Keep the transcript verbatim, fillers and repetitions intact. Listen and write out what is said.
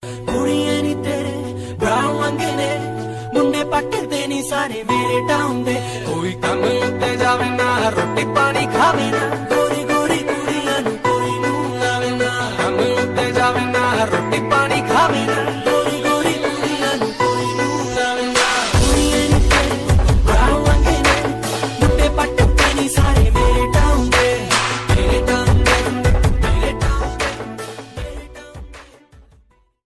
ਕੁੜੀਆਂ ਨੀ ਤੇਰੇ ਬਰਾਉਨ ਮੰਗੇ ਨੇ, ਮੁੰਡੇ ਪੱਟਦੇ ਨੀ ਸਾਰੇ ਮੇਰੇ ਟਾਊਨ ਦੇ। ਕੋਈ ਕੰਮ ਉੱਤੇ